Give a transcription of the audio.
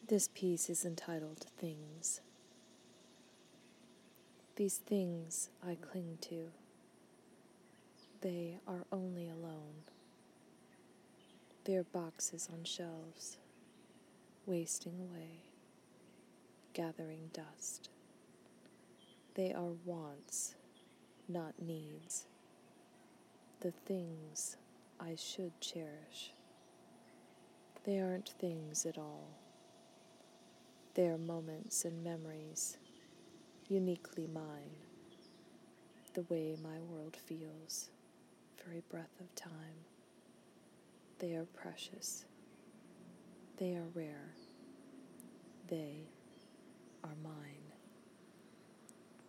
This piece is entitled Things. These things I cling to. They are only alone. They are boxes on shelves, wasting away, gathering dust. They are wants, not needs. The things I should cherish. They aren't things at all. They are moments and memories, uniquely mine, the way my world feels for a breath of time. They are precious. They are rare. They are mine.